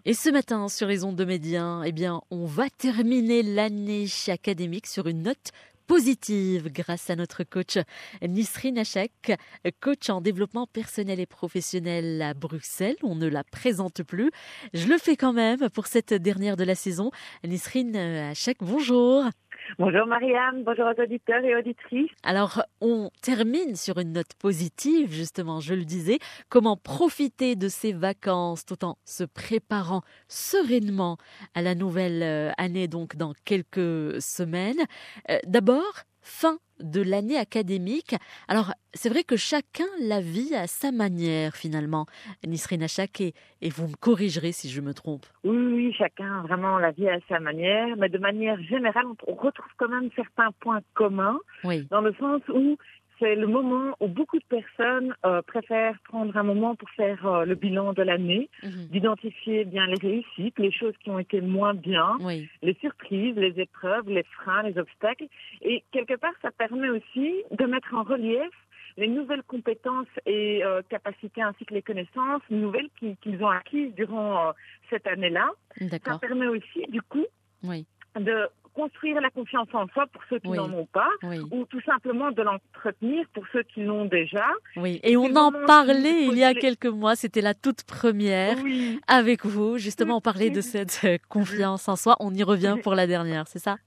Et ce matin, sur les ondes de Médien, on va terminer l'année académique sur une note positive grâce à notre coach Nisrine Achek, coach en développement personnel et professionnel à Bruxelles. On ne la présente plus. Je le fais quand même pour cette dernière de la saison. Nisrine Achek, bonjour. Bonjour Marianne, bonjour aux auditeurs et auditrices. Alors, on termine sur une note positive, justement, je le disais. Comment profiter de ces vacances tout en se préparant sereinement à la nouvelle année, donc dans quelques semaines. D'abord, fin de l'année académique. Alors, c'est vrai que chacun la vit à sa manière, finalement. Nisrine Achek, et vous me corrigerez si je me trompe. Oui, chacun vraiment la vit à sa manière, mais de manière générale, on retrouve quand même certains points communs, dans le sens où c'est le moment où beaucoup de personnes préfèrent prendre un moment pour faire le bilan de l'année, d'identifier bien les réussites, les choses qui ont été moins bien, les surprises, les épreuves, les freins, les obstacles. Et quelque part, ça permet aussi de mettre en relief les nouvelles compétences et capacités ainsi que les connaissances nouvelles qu'ils ont acquises durant cette année-là. Ça permet aussi, du coup, de construire la confiance en soi pour ceux qui n'en ont pas, ou tout simplement de l'entretenir pour ceux qui l'ont déjà. Et on en parlait il y a quelques mois, c'était la toute première avec vous. Justement, on parlait de cette confiance en soi. On y revient pour la dernière, c'est ça ?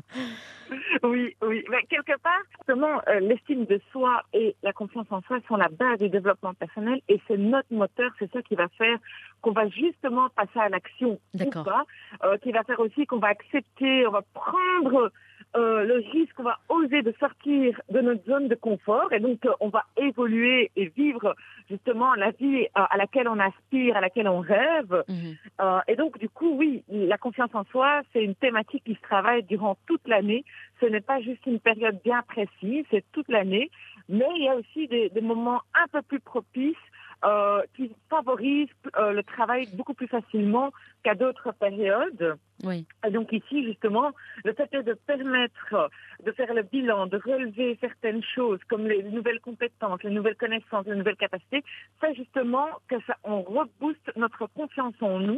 Oui. Mais quelque part, justement, l'estime de soi et la confiance en soi sont la base du développement personnel et c'est notre moteur, c'est ça qui va faire qu'on va justement passer à l'action ou pas, qui va faire aussi qu'on va accepter, on va prendre le risque, on va oser de sortir de notre zone de confort et donc on va évoluer et vivre justement la vie à laquelle on aspire, à laquelle on rêve. Et donc du coup, oui, la confiance en soi, c'est une thématique qui se travaille durant toute l'année. Ce n'est pas juste une période bien précise, c'est toute l'année. Mais il y a aussi des moments un peu plus propices qui favorisent le travail beaucoup plus facilement qu'à d'autres périodes. Et donc ici, justement, le fait est de permettre de faire le bilan, de relever certaines choses comme les nouvelles compétences, les nouvelles connaissances, les nouvelles capacités, fait justement que on rebooste notre confiance en nous.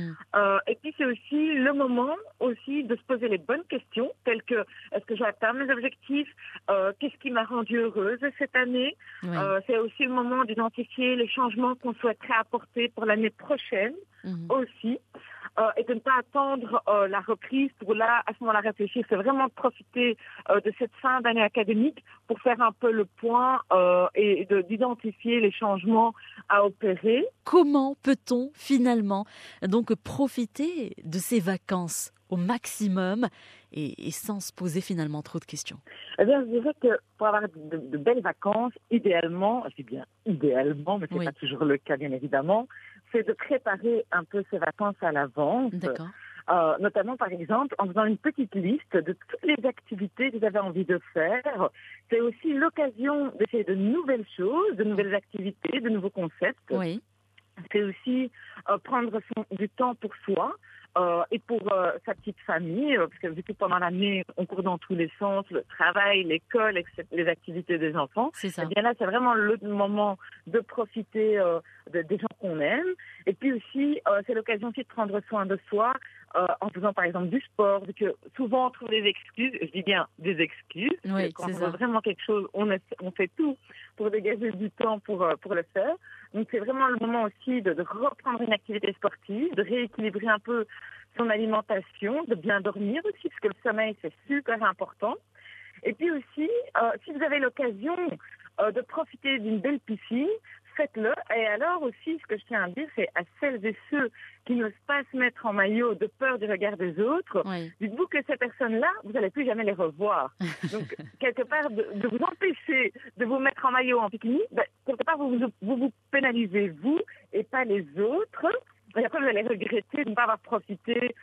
Et puis c'est aussi le moment aussi de se poser les bonnes questions, telles que est-ce que j'ai atteint mes objectifs, qu'est-ce qui m'a rendue heureuse cette année. C'est aussi le moment d'identifier les changements qu'on souhaiterait apporter pour l'année prochaine aussi. Et de ne pas attendre la reprise pour là, à ce moment-là, réfléchir. C'est vraiment profiter de cette fin d'année académique pour faire un peu le point et d'identifier les changements à opérer. Comment peut-on finalement donc profiter de ces vacances au maximum et sans se poser finalement trop de questions? Eh bien, je dirais que pour avoir de belles vacances, idéalement, je dis bien idéalement, mais c'est pas toujours le cas bien évidemment, c'est de préparer un peu ces vacances à l'avance. Notamment, par exemple, en faisant une petite liste de toutes les activités que vous avez envie de faire. C'est aussi l'occasion d'essayer de nouvelles choses, de nouvelles activités, de nouveaux concepts. C'est aussi prendre du temps pour soi. Et pour sa petite famille, parce que vu que pendant l'année, on court dans tous les sens, le travail, l'école, les activités des enfants, et bien là, c'est vraiment le moment de profiter des gens qu'on aime. Et puis aussi, c'est l'occasion aussi de prendre soin de soi en faisant par exemple du sport, vu que souvent on trouve des excuses, je dis bien des excuses, quand on veut vraiment quelque chose, on fait tout pour dégager du temps pour le faire. Donc c'est vraiment le moment aussi de reprendre une activité sportive, de rééquilibrer un peu son alimentation, de bien dormir aussi, parce que le sommeil c'est super important. Et puis aussi, si vous avez l'occasion de profiter d'une belle piscine, faites-le. Et alors aussi, ce que je tiens à dire, c'est à celles et ceux qui n'osent pas se mettre en maillot de peur du regard des autres, dites-vous que ces personnes-là, vous n'allez plus jamais les revoir. Donc, quelque part, de vous empêcher de vous mettre en maillot en bikini, quelque part, vous pénalisez vous et pas les autres. Et après, vous allez regretter de ne pas avoir profité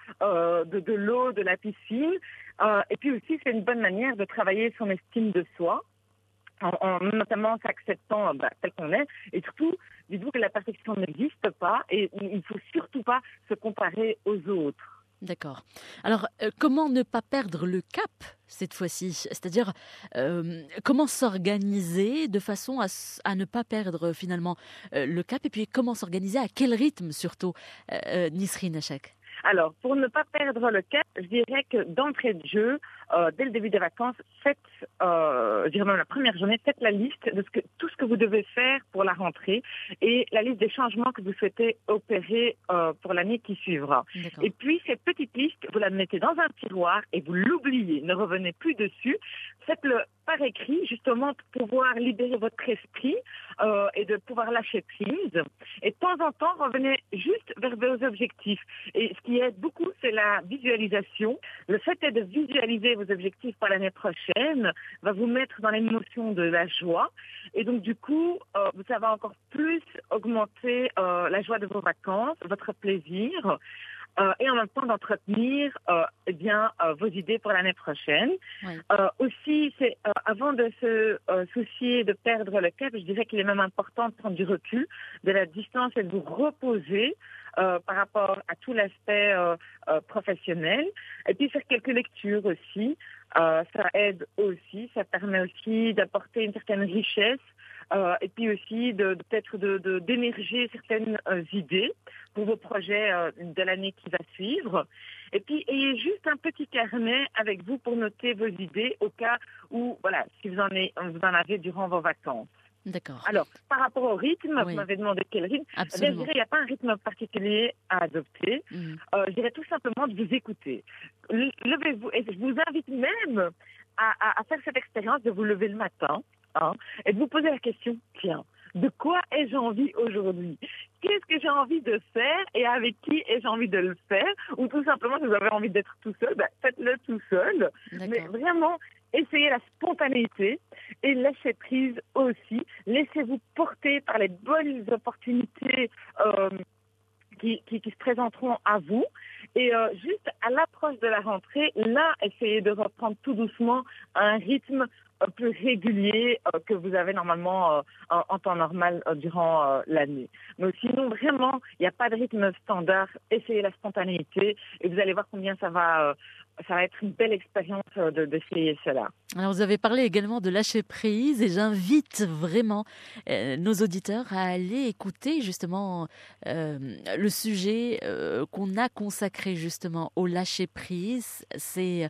de l'eau, de la piscine. Et puis aussi, c'est une bonne manière de travailler son estime de soi. En notamment s'acceptant tel qu'on est. Et surtout, dites-vous que la perfection n'existe pas et il ne faut surtout pas se comparer aux autres. D'accord. Alors, comment ne pas perdre le cap cette fois-ci? C'est-à-dire, comment s'organiser de façon à ne pas perdre finalement le cap et puis comment s'organiser, à quel rythme surtout, Nisrine Achak? Alors, pour ne pas perdre le cap, je dirais que d'entrée de jeu, dès le début des vacances, faites, je dirais même la première journée, faites la liste de tout ce que vous devez faire pour la rentrée et la liste des changements que vous souhaitez opérer pour l'année qui suivra. D'accord. Et puis, cette petite liste, vous la mettez dans un tiroir et vous l'oubliez, ne revenez plus dessus. Faites-le par écrit, justement, pour pouvoir libérer votre esprit et de pouvoir lâcher prise. Et de temps en temps, revenez juste vers vos objectifs. Et ce qui aide beaucoup, c'est la visualisation. Le fait de visualiser vos objectifs pour l'année prochaine va vous mettre dans l'émotion de la joie. Et donc, du coup, ça va encore plus augmenter la joie de vos vacances, votre plaisir. Et en même temps d'entretenir vos idées pour l'année prochaine. Oui. Aussi, c'est avant de se soucier de perdre le cap, je dirais qu'il est même important de prendre du recul, de la distance et de vous reposer par rapport à tout l'aspect professionnel. Et puis faire quelques lectures aussi. Ça aide aussi, ça permet aussi d'apporter une certaine richesse. Et puis aussi peut-être d'émerger certaines idées pour vos projets de l'année qui va suivre. Et puis, ayez juste un petit carnet avec vous pour noter vos idées au cas où, voilà, si vous en avez durant vos vacances. D'accord. Alors, par rapport au rythme, Oui. vous m'avez demandé quel rythme. Absolument. Je dirais qu'il n'y a pas un rythme particulier à adopter. Je dirais tout simplement de vous écouter. Levez-vous, et je vous invite même à faire cette expérience de vous lever le matin et de vous poser la question, tiens, de quoi ai-je envie aujourd'hui? Qu'est-ce que j'ai envie de faire et avec qui ai-je envie de le faire? Ou tout simplement, si vous avez envie d'être tout seul, faites-le tout seul. D'accord. Mais vraiment, essayez la spontanéité et lâchez prise aussi. Laissez-vous porter par les bonnes opportunités qui se présenteront à vous. Et juste à l'approche de la rentrée, là, essayez de reprendre tout doucement un rythme plus régulier que vous avez normalement en temps normal durant l'année. Mais sinon, vraiment, il n'y a pas de rythme standard. Essayez la spontanéité et vous allez voir combien ça va être une belle expérience d'essayer cela. Alors, vous avez parlé également de lâcher prise et j'invite vraiment nos auditeurs à aller écouter justement le sujet qu'on a consacré justement au lâcher prise. C'est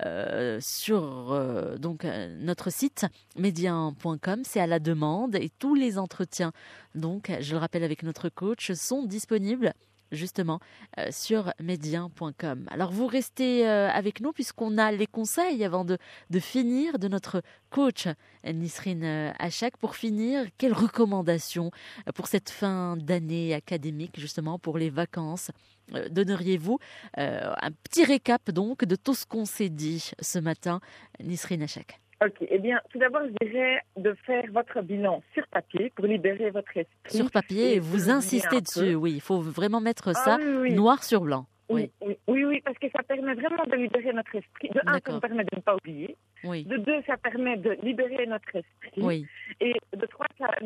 sur donc notre site médian.com, c'est à la demande et tous les entretiens, donc je le rappelle avec notre coach, sont disponibles justement sur médian.com. Alors vous restez avec nous puisqu'on a les conseils avant de finir de notre coach Nisrine Achak. Pour finir, quelles recommandations pour cette fin d'année académique, justement pour les vacances donneriez-vous? Un petit récap donc de tout ce qu'on s'est dit ce matin, Nisrine Achak. Ok, eh bien, tout d'abord, je dirais de faire votre bilan sur papier pour libérer votre esprit. Sur papier, vous insistez dessus, oui, il faut vraiment mettre ça noir sur blanc. Oui, parce que ça permet vraiment de libérer notre esprit. De un, ça nous permet de ne pas oublier. Oui. De deux, ça permet de libérer notre esprit. Oui. Et de trois,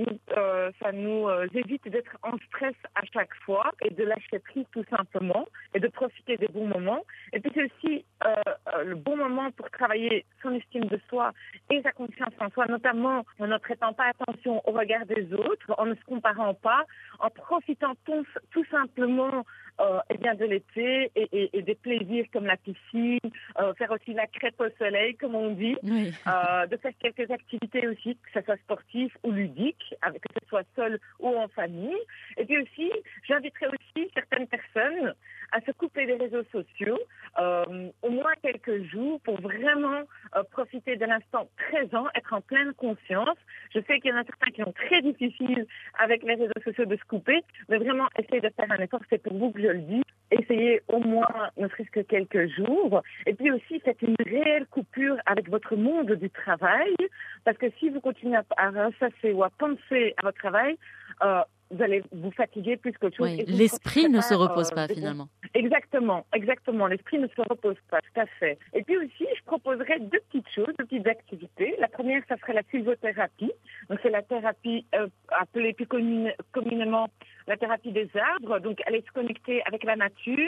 ça nous évite d'être en stress à chaque fois et de lâcher prise tout simplement et de profiter des bons moments. Et puis c'est aussi le bon moment pour travailler son estime de soi et sa confiance en soi, notamment en ne prêtant pas attention au regard des autres, en ne se comparant pas, en profitant tout simplement de l'été et des plaisirs comme la piscine, faire aussi la crêpe au soleil, comme on dit, de faire quelques activités aussi, que ce soit sportif ou ludique, que ce soit seul ou en famille. Et puis aussi, j'inviterai aussi certaines personnes à se couper des réseaux sociaux au moins quelques jours pour vraiment profiter de l'instant présent, être en pleine conscience. Je sais qu'il y en a certains qui sont très difficiles avec les réseaux sociaux de se couper, mais vraiment essayez de faire un effort, c'est pour vous que je le dis. Essayez au moins ne serait-ce que quelques jours. Et puis aussi, faites une réelle coupure avec votre monde du travail, parce que si vous continuez à ressasser ou à penser à votre travail, vous allez vous fatiguer plus qu'autre chose. Oui, l'esprit ne se repose pas finalement. Exactement. L'esprit ne se repose pas, tout à fait. Et puis aussi, je proposerais deux petites activités. La première, ça serait la sylvothérapie. Donc, c'est la thérapie appelée plus communément la thérapie des arbres. Donc, aller se connecter avec la nature,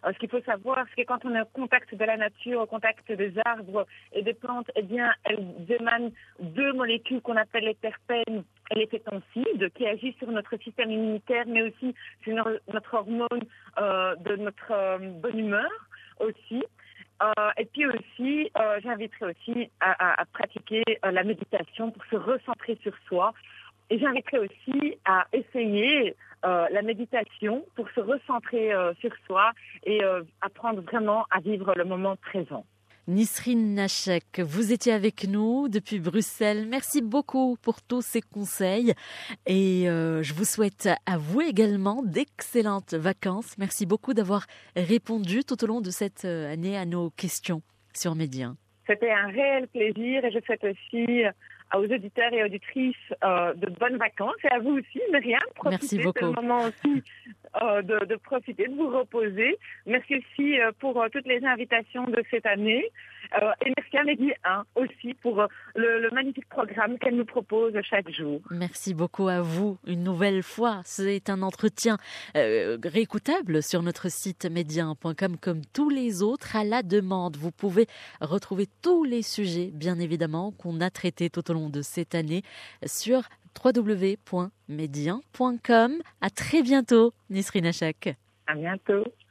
Ce qu'il faut savoir, c'est que quand on est au contact de la nature, au contact des arbres et des plantes, eh bien, elles émanent deux molécules qu'on appelle les terpènes et les phétoncides, qui agissent sur notre système immunitaire, mais aussi sur notre hormone de notre bonne humeur aussi. Et puis aussi, j'inviterai aussi à pratiquer la méditation pour se recentrer sur soi. Et j'inviterai aussi à essayer la méditation pour se recentrer sur soi et apprendre vraiment à vivre le moment présent. Nisrine Nachek, vous étiez avec nous depuis Bruxelles. Merci beaucoup pour tous ces conseils et je vous souhaite à vous également d'excellentes vacances. Merci beaucoup d'avoir répondu tout au long de cette année à nos questions sur Média. C'était un réel plaisir et je souhaite aussi aux auditeurs et auditrices de bonnes vacances et à vous aussi, Myriam. Merci beaucoup. C'est le moment aussi de profiter, de vous reposer. Merci aussi pour toutes les invitations de cette année et merci à Mehdi 1 aussi pour le magnifique programme qu'elle nous propose chaque jour. Merci beaucoup à vous une nouvelle fois. C'est un entretien réécoutable sur notre site média1.com comme tous les autres à la demande. Vous pouvez retrouver tous les sujets, bien évidemment, qu'on a traités tout au long de cette année sur www.média1.com. À très bientôt, Nisrine Nachek. À bientôt.